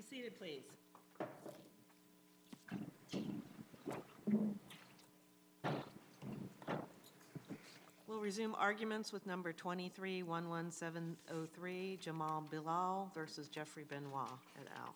seated, please. We'll resume arguments with number 23-11703, Jamal Bilal versus Jeffrey Benoit et al.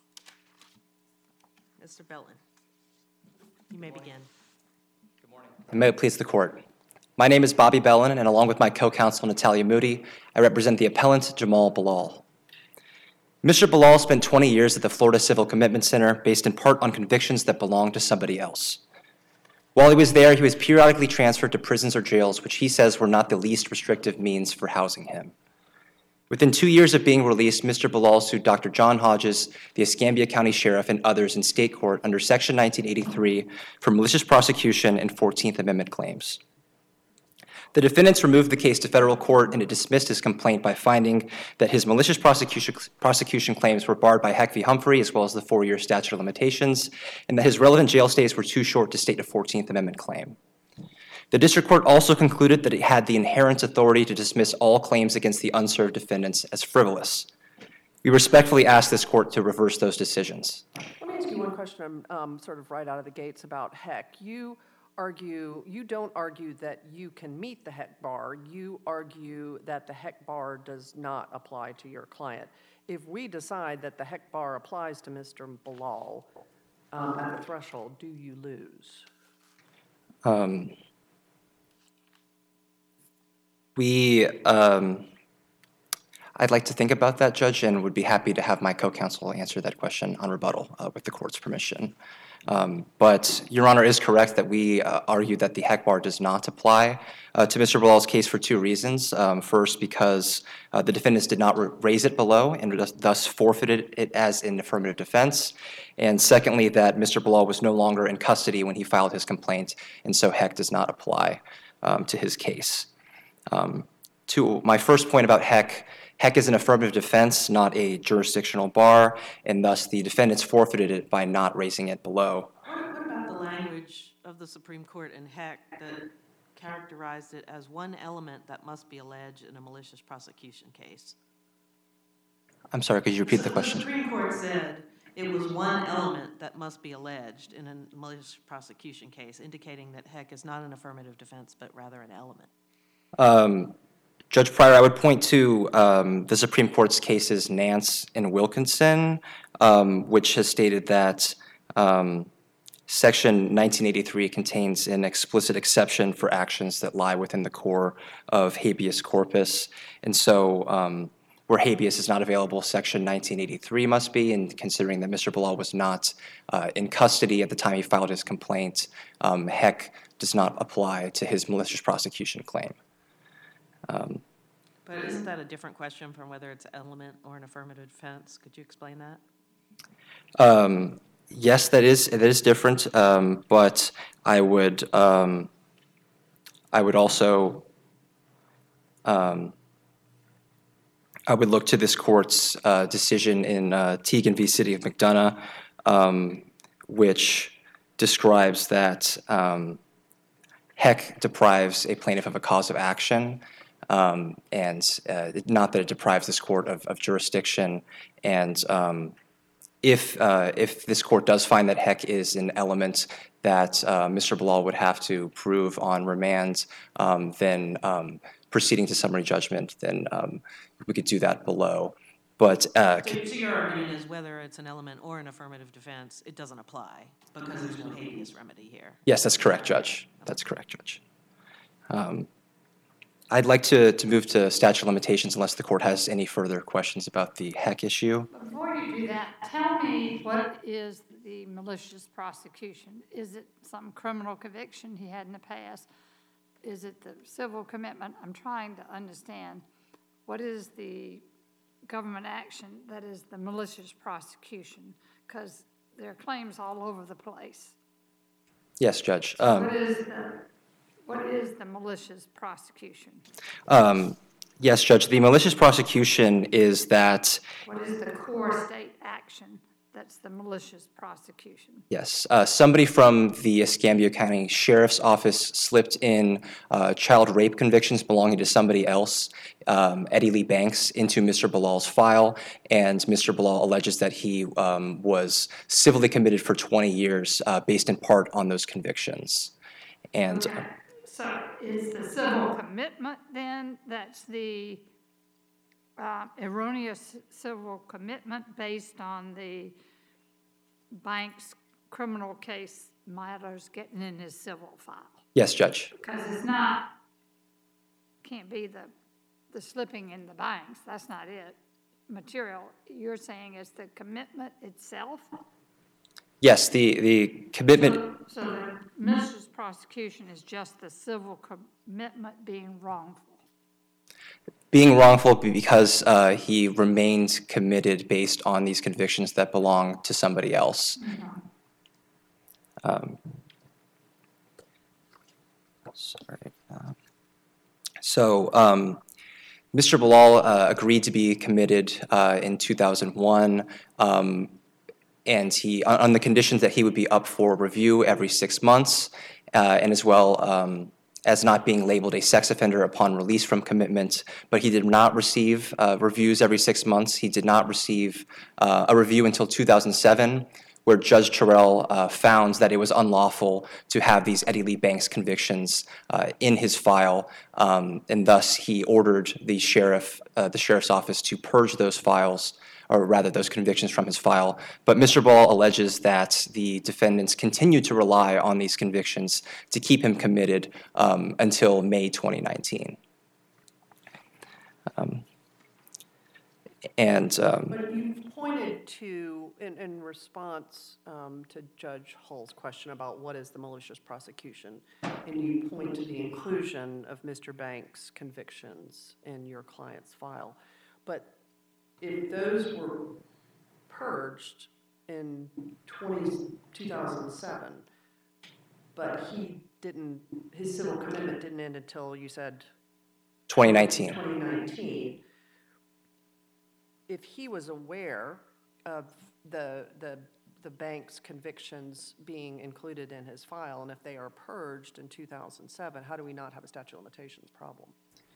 Mr. Bellin, you may begin. Good morning. And may it please the court. My name is Bobby Bellin, and along with my co-counsel Natalia Moody, I represent the appellant Jamal Bilal. Mr. Bilal spent 20 years at the Florida Civil Commitment Center based in part on convictions that belonged to somebody else. While he was there, he was periodically transferred to prisons or jails, which he says were not the least restrictive means for housing him. Within 2 years of being released, Mr. Bilal sued Dr. John Hodges, the Escambia County Sheriff, and others in state court under Section 1983 for malicious prosecution and 14th Amendment claims. The defendants removed the case to federal court, and it dismissed his complaint by finding that his malicious prosecution claims were barred by Heck v. Humphrey, as well as the 4-year statute of limitations, and that his relevant jail stays were too short to state a 14th Amendment claim. The district court also concluded that it had the inherent authority to dismiss all claims against the unserved defendants as frivolous. We respectfully ask this court to reverse those decisions. Let me ask you one question sort of right out of the gates about Heck. You don't argue that you can meet the Heck bar. You argue that the Heck bar does not apply to your client. If we decide that the Heck bar applies to Mr. Bilal at the threshold, do you lose? I'd like to think about that, Judge, and would be happy to have my co-counsel answer that question on rebuttal with the court's permission. But Your Honor is correct that we argue that the Heck bar does not apply to Mr. Bilal's case for two reasons. First, because the defendants did not raise it below and thus forfeited it as an affirmative defense. And secondly, that Mr. Bilal was no longer in custody when he filed his complaint, and so Heck does not apply to his case. To my first point about Heck, Heck is an affirmative defense, not a jurisdictional bar, and thus the defendants forfeited it by not raising it below. What about the language of the Supreme Court in Heck that characterized it as one element that must be alleged in a malicious prosecution case? I'm sorry, could you repeat the question? The Supreme Court said it was one element that must be alleged in a malicious prosecution case, indicating that Heck is not an affirmative defense, but rather an element. Judge Pryor, I would point to the Supreme Court's cases Nance and Wilkinson, which has stated that Section 1983 contains an explicit exception for actions that lie within the core of habeas corpus. And so where habeas is not available, Section 1983 must be, and considering that Mr. Bilal was not in custody at the time he filed his complaint, Heck does not apply to his malicious prosecution claim. But isn't that a different question from whether it's an element or an affirmative defense? Could you explain that? Yes, it is different, but I would also I would look to this court's decision in Teagan v. City of McDonough, which describes that Heck deprives a plaintiff of a cause of action, and not that it deprives this court of jurisdiction. And if this court does find that Heck is an element that Mr. Bilal would have to prove on remand, then proceeding to summary judgment, then we could do that below. But so your argument is whether it's an element or an affirmative defense, it doesn't apply because there's no habeas remedy here. Yes, that's correct, Judge. That's correct, Judge. I'd like to move to statute of limitations unless the court has any further questions about the Heck issue. Before you do that, tell me what is the malicious prosecution? Is it some criminal conviction he had in the past? Is it the civil commitment? I'm trying to understand what is the government action that is the malicious prosecution, because there are claims all over the place. Yes, Judge. What is the malicious prosecution? Yes, Judge. The malicious prosecution is that... What is the core state action that's the malicious prosecution. Yes, somebody from the Escambia County Sheriff's Office slipped in child rape convictions belonging to somebody else, Eddie Lee Banks, into Mr. Bilal's file, and Mr. Bilal alleges that he was civilly committed for 20 years based in part on those convictions. And Okay. So is the civil commitment then, that's the erroneous civil commitment based on the bank's criminal case matters getting in his civil file? yes, Judge. Because it's can't be the slipping in the banks, that's not it. Material, you're saying is the commitment itself? Yes, the commitment. So the malicious prosecution is just the civil commitment being wrongful. Being wrongful because he remained committed based on these convictions that belong to somebody else. Sorry. Mr. Bilal agreed to be committed in 2001, and he on the conditions that he would be up for review every 6 months, and as well as not being labeled a sex offender upon release from commitment. But he did not receive reviews every 6 months. He did not receive a review until 2007, where Judge Terrell found that it was unlawful to have these Eddie Lee Banks convictions in his file, and thus he ordered the sheriff's office to purge those files, or rather those convictions from his file. But Mr. Bilal alleges that the defendants continued to rely on these convictions to keep him committed until May 2019. But you pointed to, in response to Judge Hull's question about what is the malicious prosecution, and you point to the inclusion of Mr. Banks' convictions in your client's file. But if those were purged in 2007, but his civil commitment didn't end until, you said? 2019. 2019. If he was aware of the bank's convictions being included in his file, and if they are purged in 2007, how do we not have a statute of limitations problem?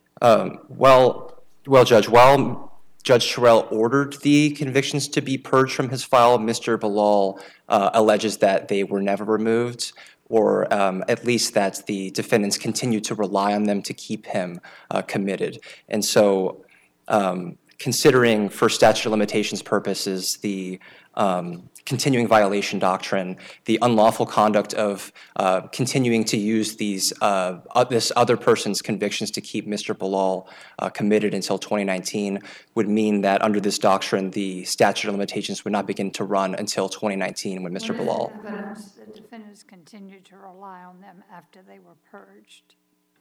Well, Judge, while Judge Terrell ordered the convictions to be purged from his file, Mr. Bilal alleges that they were never removed, or at least that the defendants continued to rely on them to keep him committed. And so, considering for statute of limitations purposes the continuing violation doctrine, the unlawful conduct of continuing to use this other person's convictions to keep Mr. Bilal committed until 2019 would mean that under this doctrine, the statute of limitations would not begin to run until 2019 when Mr. Bilal. What is the evidence the defendants continued to rely on them after they were purged?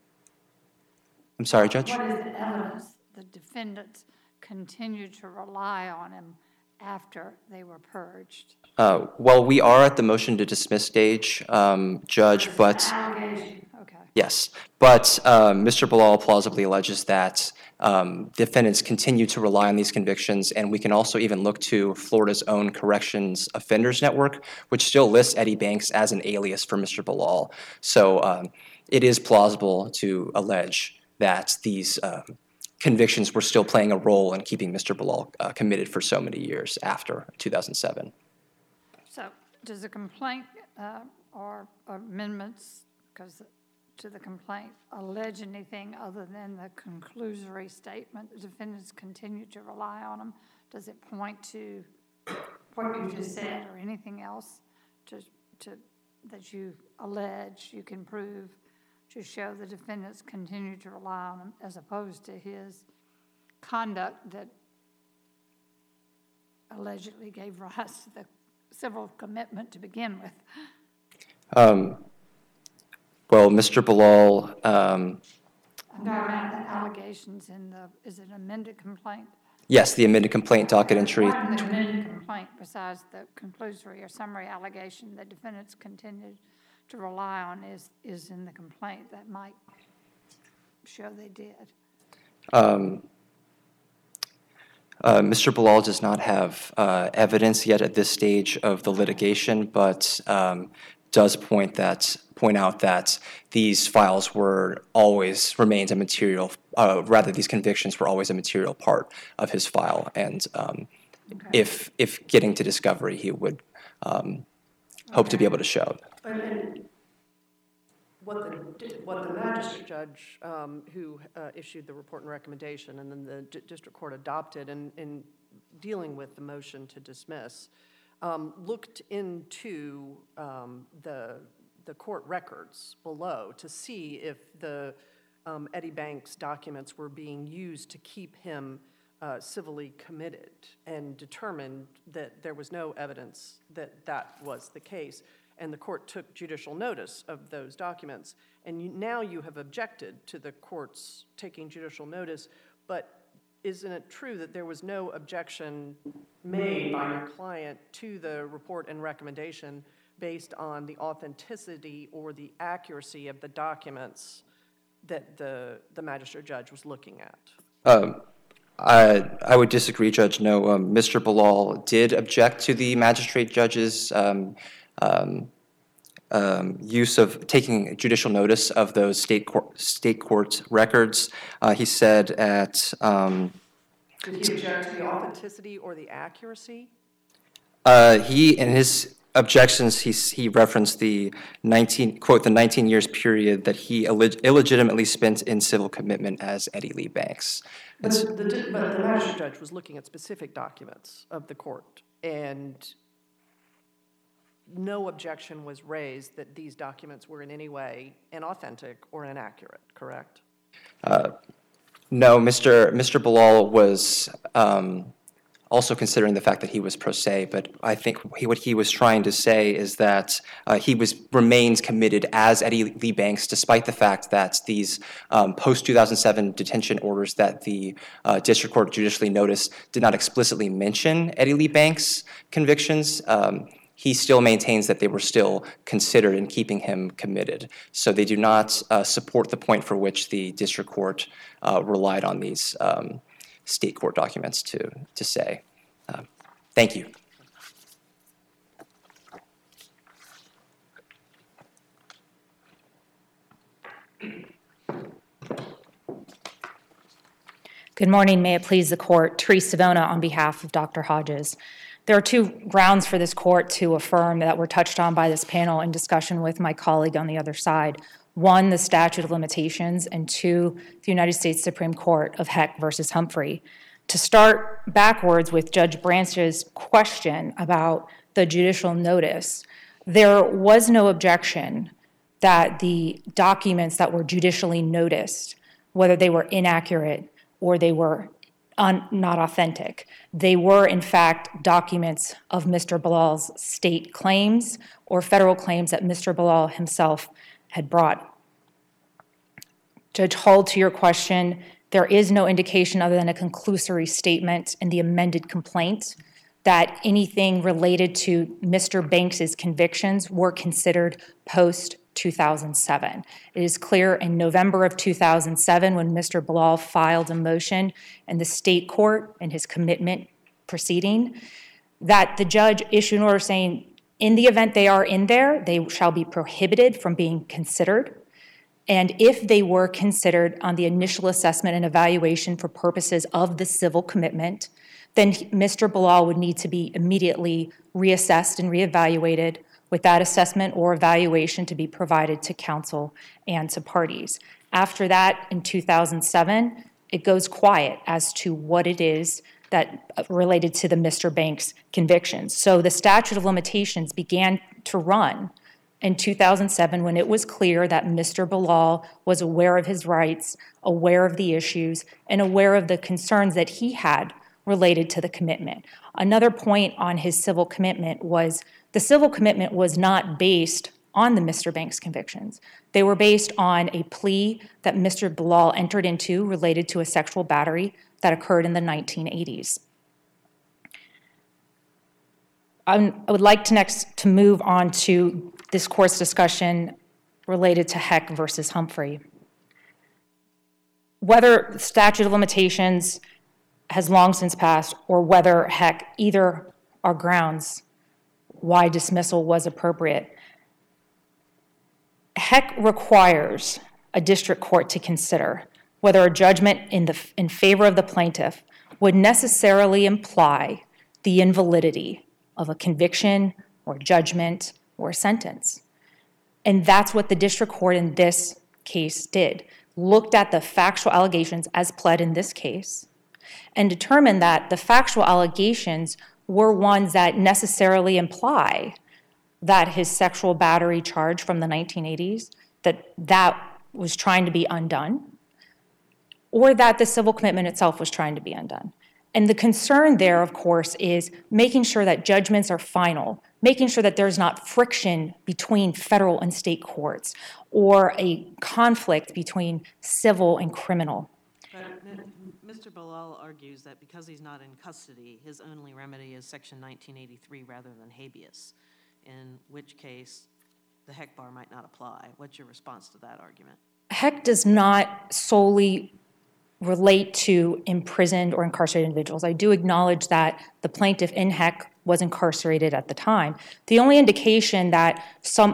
I'm sorry, Judge? What is the evidence the defendants continued to rely on him after they were purged? Well, we are at the motion to dismiss stage, Judge, but Allegation, okay. yes, but Mr. Bilal plausibly alleges that defendants continue to rely on these convictions, and we can also even look to Florida's own Corrections Offenders Network, which still lists Eddie Banks as an alias for Mr. Bilal. So it is plausible to allege that these convictions were still playing a role in keeping Mr. Bilal committed for so many years after 2007. So does the complaint or amendments to the complaint allege anything other than the conclusory statement the defendants continue to rely on them? Does it point to what you just said or anything else that you allege you can prove to show the defendants continue to rely on him as opposed to his conduct that allegedly gave rise to the civil commitment to begin with? Well, Mr. Bilal. I'm talking about the allegations is it an amended complaint? Yes, the amended complaint docket entry. What in the amended complaint, besides the conclusory or summary allegation that defendants continued to rely on, is in the complaint that might show they did? Mr. Bilal does not have evidence yet at this stage of the litigation, but does point out that these files remained a material, these convictions were always a material part of his file, and if getting to discovery, he would hope to be able to show. And what the magistrate judge who issued the report and recommendation, and then the district court adopted in dealing with the motion to dismiss, looked into the court records below to see if the Eddie Banks documents were being used to keep him civilly committed, and determined that there was no evidence that that was the case. And the court took judicial notice of those documents. And now you have objected to the court's taking judicial notice, but isn't it true that there was no objection made by your client to the report and recommendation based on the authenticity or the accuracy of the documents that the magistrate judge was looking at? I would disagree, Judge. No, Mr. Bilal did object to the magistrate judge's use of taking judicial notice of those state court records. He said at... Did he object to the authenticity or the accuracy? In his objections, he referenced the 19 years period that he illegitimately spent in civil commitment as Eddie Lee Banks. But the magistrate judge was looking at specific documents of the court, and no objection was raised that these documents were in any way inauthentic or inaccurate, correct? No, Mr. Bilal was also considering the fact that he was pro se, but I think what he was trying to say is that he remains committed as Eddie Lee Banks, despite the fact that these post-2007 detention orders that the district court judicially noticed did not explicitly mention Eddie Lee Banks' convictions. He still maintains that they were still considered in keeping him committed. So they do not support the point for which the district court relied on these state court documents to say. Thank you. Good morning. May it please the court. Therese Savona on behalf of Dr. Hodges. There are two grounds for this court to affirm that were touched on by this panel in discussion with my colleague on the other side. One, the statute of limitations, and two, the United States Supreme Court of Heck versus Humphrey. To start backwards with Judge Branch's question about the judicial notice, there was no objection that the documents that were judicially noticed, whether they were inaccurate or they were not authentic, they were in fact documents of Mr. Bilal's state claims or federal claims that Mr. Bilal himself had brought. Judge Hull, to your question, there is no indication other than a conclusory statement in the amended complaint that anything related to Mr. Banks's convictions were considered post-2007. It is clear in November of 2007 when Mr. Bilal filed a motion in the state court in his commitment proceeding that the judge issued an order saying, in the event they are in there, they shall be prohibited from being considered. And if they were considered on the initial assessment and evaluation for purposes of the civil commitment, then Mr. Bilal would need to be immediately reassessed and reevaluated with that assessment or evaluation to be provided to counsel and to parties. After that, in 2007, it goes quiet as to what it is that related to the Mr. Banks convictions. So the statute of limitations began to run in 2007 when it was clear that Mr. Bilal was aware of his rights, aware of the issues, and aware of the concerns that he had related to the commitment. Another point on his civil commitment was the civil commitment was not based on the Mr. Banks convictions. They were based on a plea that Mr. Bilal entered into related to a sexual battery that occurred in the 1980s. I would like to next move on to this court's discussion related to Heck versus Humphrey. Whether statute of limitations has long since passed, or whether, heck, either are grounds why dismissal was appropriate. Heck requires a district court to consider whether a judgment in favor of the plaintiff would necessarily imply the invalidity of a conviction or judgment or sentence. And that's what the district court in this case did. Looked at the factual allegations as pled in this case and determined that the factual allegations were ones that necessarily imply that his sexual battery charge from the 1980s, that was trying to be undone, or that the civil commitment itself was trying to be undone. And the concern there, of course, is making sure that judgments are final, making sure that there's not friction between federal and state courts or a conflict between civil and criminal. But Mr. Bilal argues that because he's not in custody, his only remedy is Section 1983 rather than habeas, in which case the Heck bar might not apply. What's your response to that argument? Heck does not solely relate to imprisoned or incarcerated individuals. I do acknowledge that the plaintiff in Heck was incarcerated at the time. The only indication that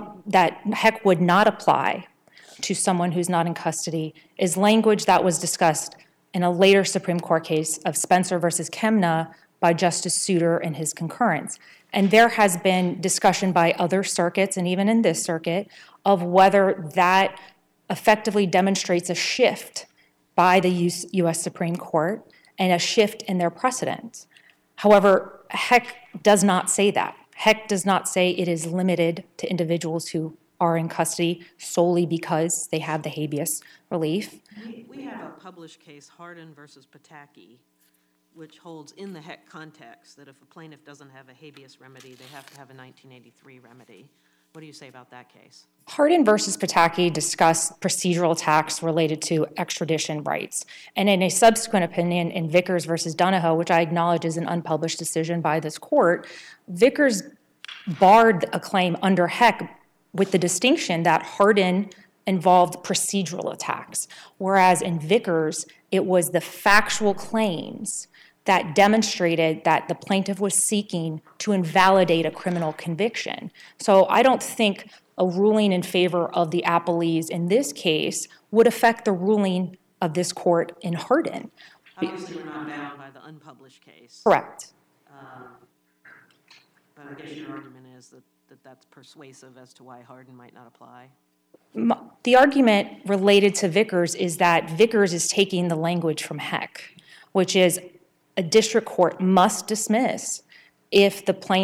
Heck would not apply to someone who's not in custody is language that was discussed in a later Supreme Court case of Spencer versus Kemna by Justice Souter in his concurrence. And there has been discussion by other circuits, and even in this circuit, of whether that effectively demonstrates a shift by the U.S. Supreme Court and a shift in their precedent. However, Heck does not say that. Heck does not say it is limited to individuals who are in custody solely because they have the habeas relief. We have a published case, Hardin versus Pataki, which holds in the Heck context that if a plaintiff doesn't have a habeas remedy, they have to have a 1983 remedy. What do you say about that case? Hardin versus Pataki discussed procedural attacks related to extradition rights. And in a subsequent opinion in Vickers versus Donahoe, which I acknowledge is an unpublished decision by this court, Vickers barred a claim under Heck with the distinction that Hardin involved procedural attacks, whereas in Vickers, it was the factual claims that demonstrated that the plaintiff was seeking to invalidate a criminal conviction. So I don't think a ruling in favor of the appellees in this case would affect the ruling of this court in Hardin. Obviously, we're not bound by the unpublished case. Correct. But I guess your argument is that that's persuasive as to why Hardin might not apply. The argument related to Vickers is that Vickers is taking the language from Heck, which is a district court must dismiss if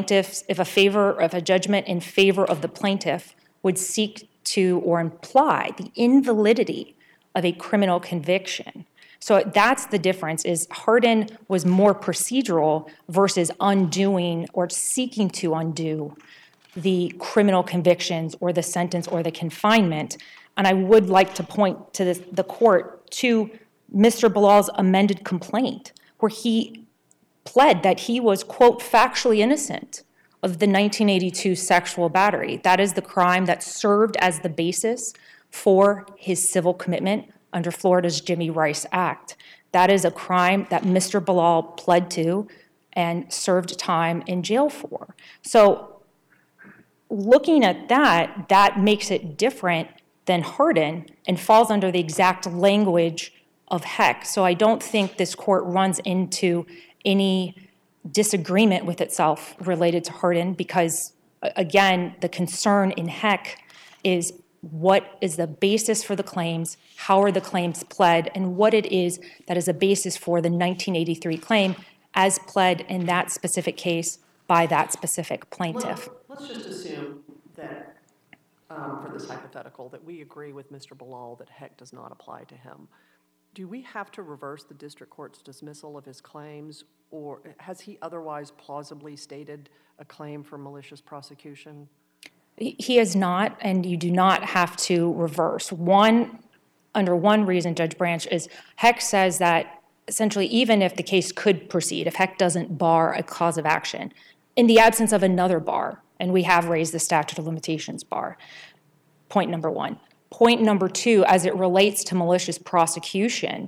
a judgment in favor of the plaintiff would seek to or imply the invalidity of a criminal conviction. So that's the difference, is Hardin was more procedural versus undoing or seeking to undo the criminal convictions or the sentence or the confinement. And I would like to point to the court to Mr. Bilal's amended complaint, where he pled that he was, quote, factually innocent of the 1982 sexual battery. That is the crime that served as the basis for his civil commitment under Florida's Jimmy Rice Act. That is a crime that Mr. Bilal pled to and served time in jail for. So looking at that makes it different than Hardin and falls under the exact language of Heck. So I don't think this court runs into any disagreement with itself related to Hardin because, again, the concern in Heck is what is the basis for the claims, how are the claims pled, and what it is that is a basis for the 1983 claim as pled in that specific case by that specific plaintiff. Let's just assume that, for this hypothetical, that we agree with Mr. Bilal that Heck does not apply to him. Do we have to reverse the district court's dismissal of his claims, or has he otherwise plausibly stated a claim for malicious prosecution? He has not, and you do not have to reverse. Under one reason, Judge Branch, is Heck says that essentially even if the case could proceed, if Heck doesn't bar a cause of action, in the absence of another bar, and we have raised the statute of limitations bar, point number one. Point number two, as it relates to malicious prosecution,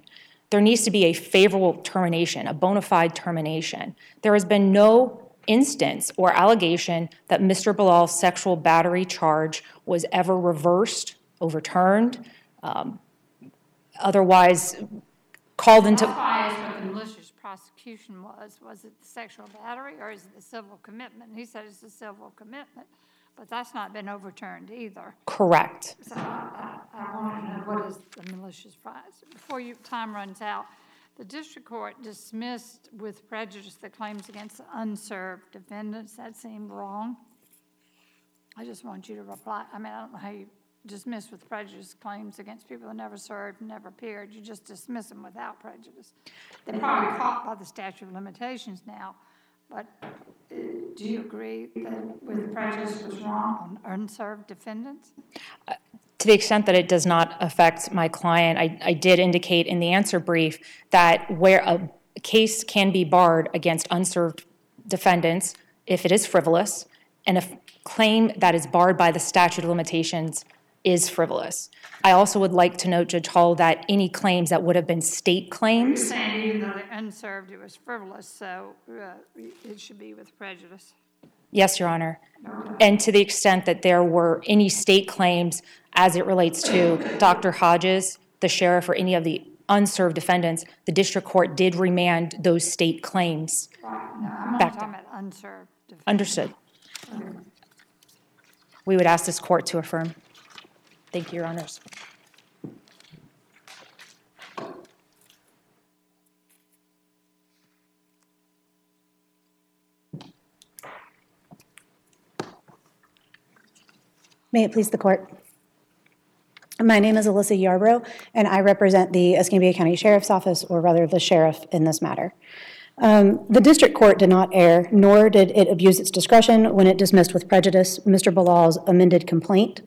there needs to be a favorable termination, a bona fide termination. There has been no instance or allegation that Mr. Bilal's sexual battery charge was ever reversed, overturned, otherwise called into. That's why I asked what the malicious prosecution was. Was it the sexual battery or is it the civil commitment? He said it's the civil commitment, but that's not been overturned either. Correct. So I want to know what is the malicious prize. Before time runs out, the district court dismissed with prejudice the claims against the unserved defendants. That seemed wrong. I just want you to reply. I mean, I don't know how you dismiss with prejudice claims against people who never served, never appeared. You just dismiss them without prejudice. They're probably caught by the statute of limitations now, but do you agree that with prejudice was wrong on unserved defendants? To the extent that it does not affect my client, I did indicate in the answer brief that where a case can be barred against unserved defendants if it is frivolous, and a claim that is barred by the statute of limitations is frivolous. I also would like to note, Judge Hall, that any claims that would have been state claims. You're saying even though they're unserved, it was frivolous, so it should be with prejudice. Yes, Your Honor. And to the extent that there were any state claims as it relates to Dr. Hodges, the sheriff, or any of the unserved defendants, the district court did remand those state claims. Right. No, I'm not Back talking about unserved defendants. Understood. We would ask this court to affirm. Thank you, Your Honors. May it please the court. My name is Alyssa Yarbrough, and I represent the Escambia County Sheriff's Office, or rather the sheriff in this matter. The district court did not err, nor did it abuse its discretion when it dismissed with prejudice Mr. Bilal's amended complaint,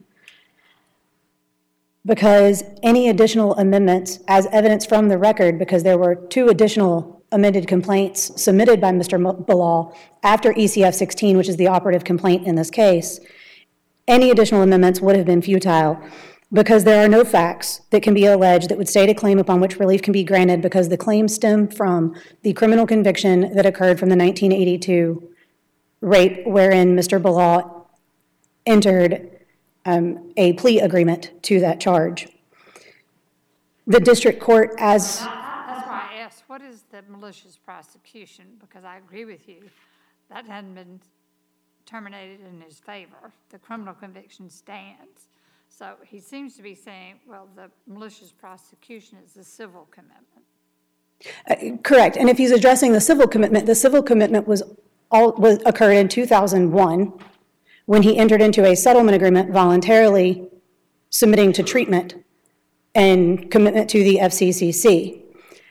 because any additional amendments, as evidence from the record, because there were 2 additional amended complaints submitted by Mr. Bilal after ECF 16, which is the operative complaint in this case, any additional amendments would have been futile because there are no facts that can be alleged that would state a claim upon which relief can be granted, because the claims stem from the criminal conviction that occurred from the 1982 rape, wherein Mr. Bilal entered a plea agreement to that charge. The district court, as... That's why I asked, what is the malicious prosecution? Because I agree with you, that hadn't been terminated in his favor. The criminal conviction stands. So he seems to be saying, well, the malicious prosecution is a civil commitment. Correct. And if he's addressing the civil commitment occurred in 2001 when he entered into a settlement agreement voluntarily submitting to treatment and commitment to the FCCC.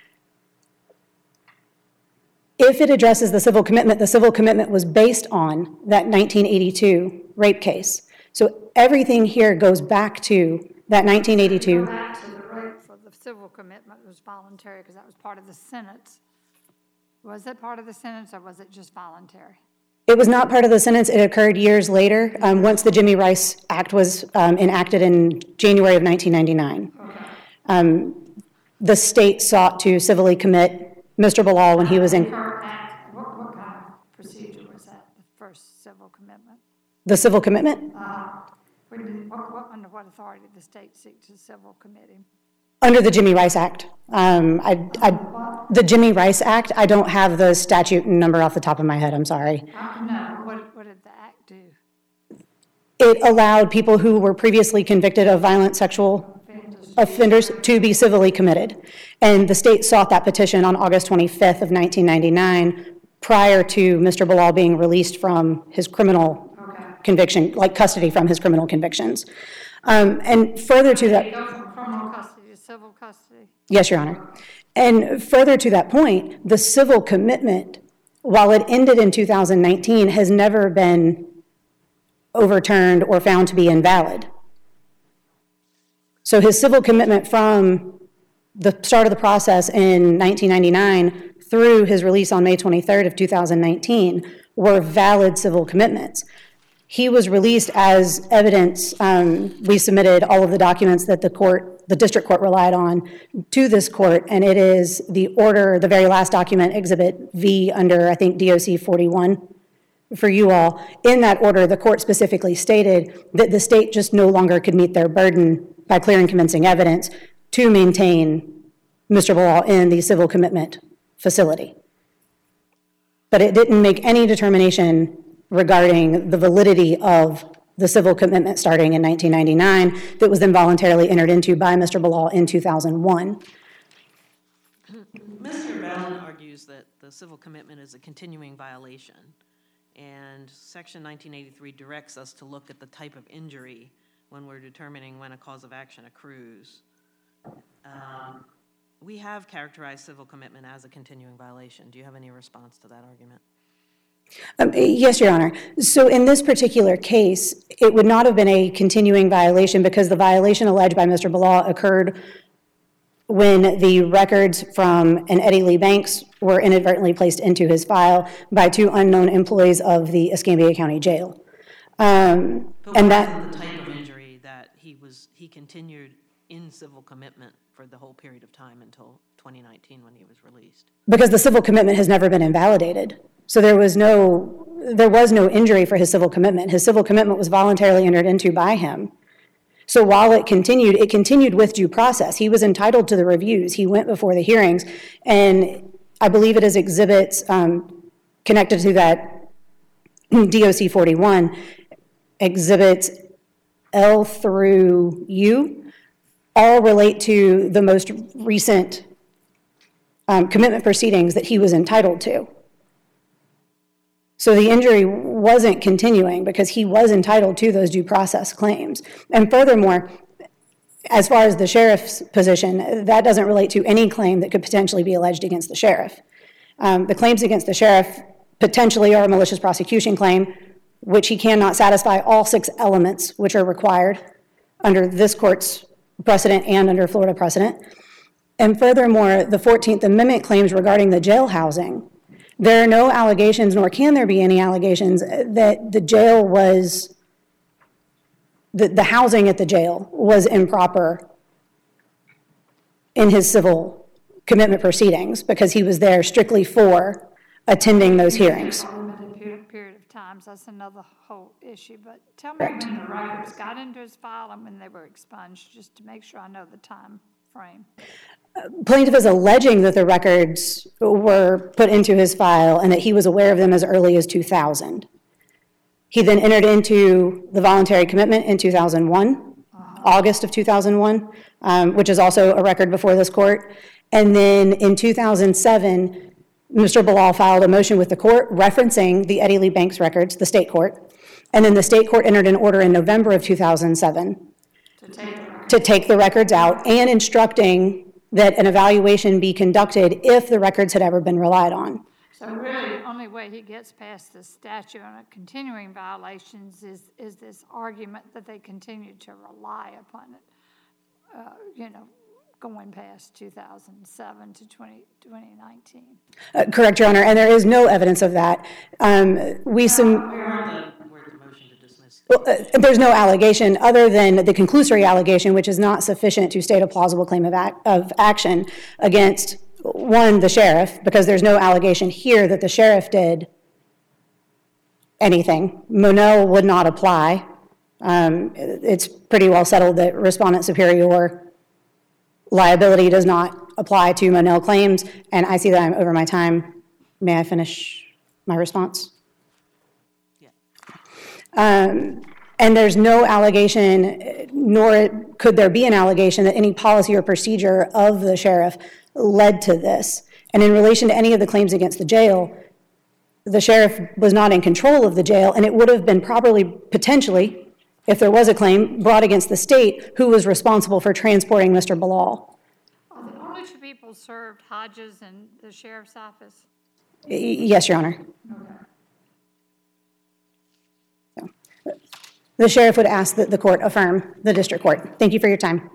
If it addresses the civil commitment was based on that 1982 rape case. So everything here goes back to that 1982. Go back to the rape for the civil commitment was voluntary because that was part of the sentence. Was it part of the sentence or was it just voluntary? It was not part of the sentence. It occurred years later, once the Jimmy Rice Act was enacted in January of 1999. Okay. The state sought to civilly commit Mr. Bilal when he was in... What kind of procedure was that, the first civil commitment? The civil commitment? Under what authority did the state seek to civil commit him? Under the Jimmy Rice Act. The Jimmy Rice Act, I don't have the statute number off the top of my head, I'm sorry. No, what did the act do? It allowed people who were previously convicted of violent sexual offenders to be civilly committed. And the state sought that petition on August 25th of 1999 prior to Mr. Bilal being released from his criminal conviction, like custody from his criminal convictions. And further to that... Did he go from criminal custody to civil custody? Yes, Your Honor. And further to that point, the civil commitment, while it ended in 2019, has never been overturned or found to be invalid. So his civil commitment from the start of the process in 1999 through his release on May 23rd of 2019 were valid civil commitments. He was released as evidence. We submitted all of the documents that the court the district court relied on to this court, and it is the order, the very last document, Exhibit V under, I think, DOC 41 for you all. In that order, the court specifically stated that the state just no longer could meet their burden by clear and convincing evidence to maintain Mr. Bilal in the civil commitment facility. But it didn't make any determination regarding the validity of the civil commitment starting in 1999 that was then voluntarily entered into by Mr. Bilal in 2001. Mr. Ballin argues that the civil commitment is a continuing violation, and Section 1983 directs us to look at the type of injury when we're determining when a cause of action accrues. We have characterized civil commitment as a continuing violation. Do you have any response to that argument? Yes, Your Honor. So in this particular case, it would not have been a continuing violation because the violation alleged by Mr. Bilal occurred when the records from an Eddie Lee Banks were inadvertently placed into his file by two unknown employees of the Escambia County Jail. But what was the type of injury that he continued in civil commitment for the whole period of time until 2019 when he was released? Because the civil commitment has never been invalidated. So there was no injury for his civil commitment. His civil commitment was voluntarily entered into by him. So while it continued with due process. He was entitled to the reviews. He went before the hearings, and I believe it is exhibits connected to that DOC 41, exhibits L through U, all relate to the most recent commitment proceedings that he was entitled to. So the injury wasn't continuing because he was entitled to those due process claims. And furthermore, as far as the sheriff's position, that doesn't relate to any claim that could potentially be alleged against the sheriff. The claims against the sheriff potentially are a malicious prosecution claim, which he cannot satisfy all 6 elements which are required under this court's precedent and under Florida precedent. And furthermore, the 14th Amendment claims regarding the jail housing, there are no allegations, nor can there be any allegations, that the jail was, the housing at the jail was improper in his civil commitment proceedings because he was there strictly for attending those hearings. A limited period of times, that's another whole issue. But tell me when the records got into his file and when they were expunged, just to make sure I know the time frame. Plaintiff is alleging that the records were put into his file and that he was aware of them as early as 2000. He then entered into the voluntary commitment in 2001, August of 2001, which is also a record before this court. And then in 2007, Mr. Bilal filed a motion with the court referencing the Eddie Lee Banks records, the state court. And then the state court entered an order in November of 2007 to take the records out and instructing that an evaluation be conducted if the records had ever been relied on. So really, the only way he gets past the statute on continuing violations is this argument that they continue to rely upon it, going past 2007 to 2019. Correct, Your Honor, and there is no evidence of that. Where's the motion to dismiss? Well, there's no allegation other than the conclusory allegation, which is not sufficient to state a plausible claim of action against, one, the sheriff, because there's no allegation here that the sheriff did anything. Monell would not apply. It's pretty well settled that respondent superior liability does not apply to Monell claims, and I see that I'm over my time. May I finish my response? And there's no allegation, nor could there be an allegation that any policy or procedure of the sheriff led to this. And in relation to any of the claims against the jail, the sheriff was not in control of the jail, and it would have been probably, potentially, if there was a claim, brought against the state who was responsible for transporting Mr. Bilal. Are the only 2 people served Hodges and the sheriff's office? Yes, Your Honor. Okay. The sheriff would ask that the court affirm the district court. Thank you for your time.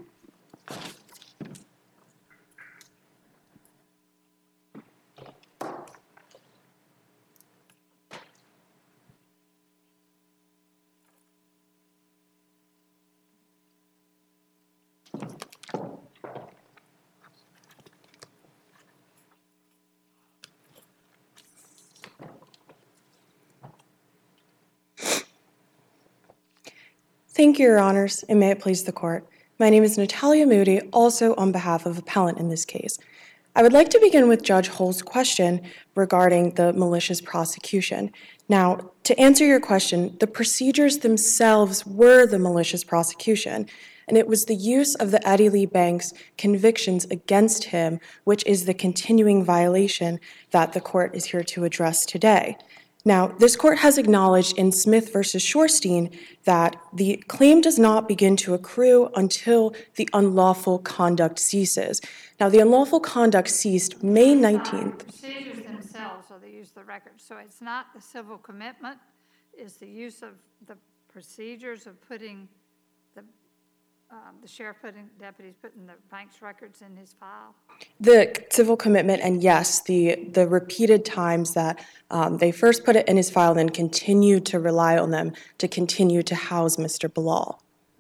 Thank you, Your Honors, and may it please the Court. My name is Natalia Moody, also on behalf of appellant in this case. I would like to begin with Judge Hull's question regarding the malicious prosecution. Now, to answer your question, the procedures themselves were the malicious prosecution, and it was the use of the Eddie Lee Banks convictions against him which is the continuing violation that the Court is here to address today. Now, this Court has acknowledged in Smith v. Shorstein that the claim does not begin to accrue until the unlawful conduct ceases. Now, the unlawful conduct ceased May 19th. The procedures themselves are the use of the record. So it's not the civil commitment, it's the use of the procedures of putting the sheriff deputies putting the bank's records in his file? The civil commitment, and yes, the repeated times that they first put it in his file, then continued to rely on them to continue to house Mr. Bilal.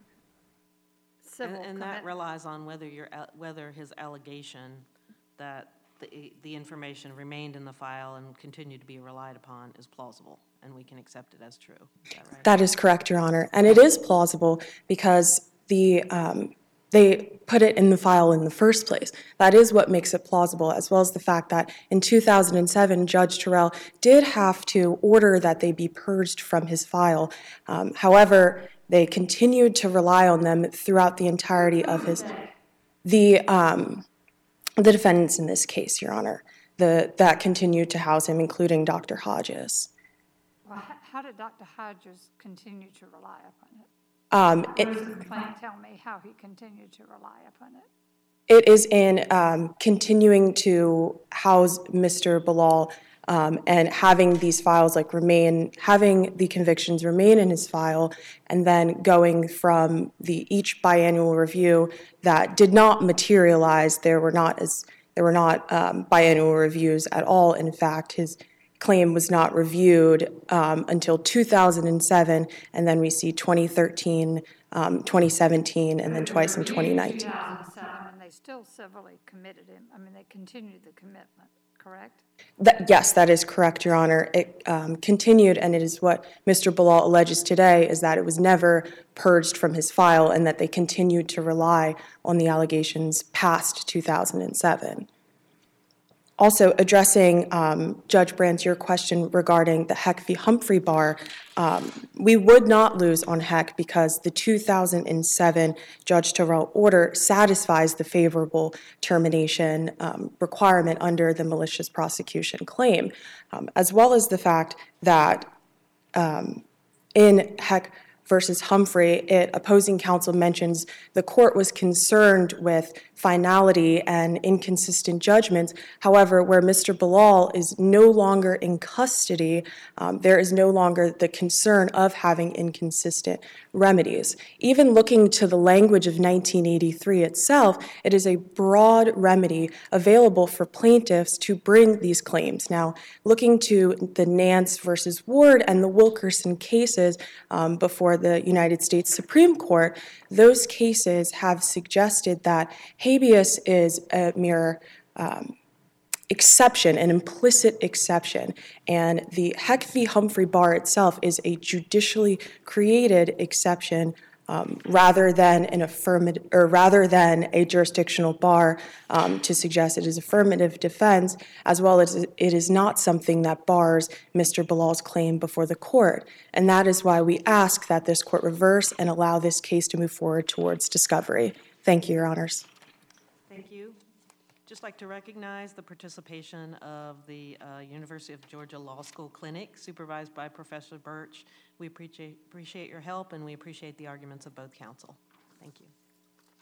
And that relies on whether his allegation that the information remained in the file and continued to be relied upon is plausible, and we can accept it as true. Is that right? That is correct, Your Honor. And it is plausible because they put it in the file in the first place. That is what makes it plausible, as well as the fact that in 2007, Judge Terrell did have to order that they be purged from his file. However, they continued to rely on them throughout the entirety of his... The defendants in this case, Your Honor, that continued to house him, including Dr. Hodges. Well, how did Dr. Hodges continue to rely upon it? It, Does the complaint tell me how he continued to rely upon it? It is in continuing to house Mr. Bilal and having these files having the convictions remain in his file, and then going from each biannual review that did not materialize. There were not biannual reviews at all. In fact, his claim was not reviewed until 2007, and then we see 2013, 2017, and then twice in 2019. 2007, and they still civilly committed him. I mean, they continued the commitment, correct? Yes, that is correct, Your Honor. It continued, and it is what Mr. Bilal alleges today, is that it was never purged from his file and that they continued to rely on the allegations past 2007. Also, addressing Judge Brandt, your question regarding the Heck v. Humphrey bar, we would not lose on Heck because the 2007 Judge Terrell order satisfies the favorable termination requirement under the malicious prosecution claim, as well as the fact that in Heck versus Humphrey, opposing counsel mentions the court was concerned with finality and inconsistent judgments. However, where Mr. Bilal is no longer in custody, there is no longer the concern of having inconsistent remedies. Even looking to the language of 1983 itself, it is a broad remedy available for plaintiffs to bring these claims. Now, looking to the Nance versus Ward and the Wilkerson cases before the United States Supreme Court, those cases have suggested that habeas is a mere exception, an implicit exception, and the Heck v. Humphrey bar itself is a judicially created exception rather than a jurisdictional bar to suggest it is affirmative defense, as well as it is not something that bars Mr. Bilal's claim before the court. And that is why we ask that this court reverse and allow this case to move forward towards discovery. Thank you, Your Honors. Thank you. Just like to recognize the participation of the University of Georgia Law School Clinic, supervised by Professor Birch. We appreciate your help, and we appreciate the arguments of both counsel. Thank you.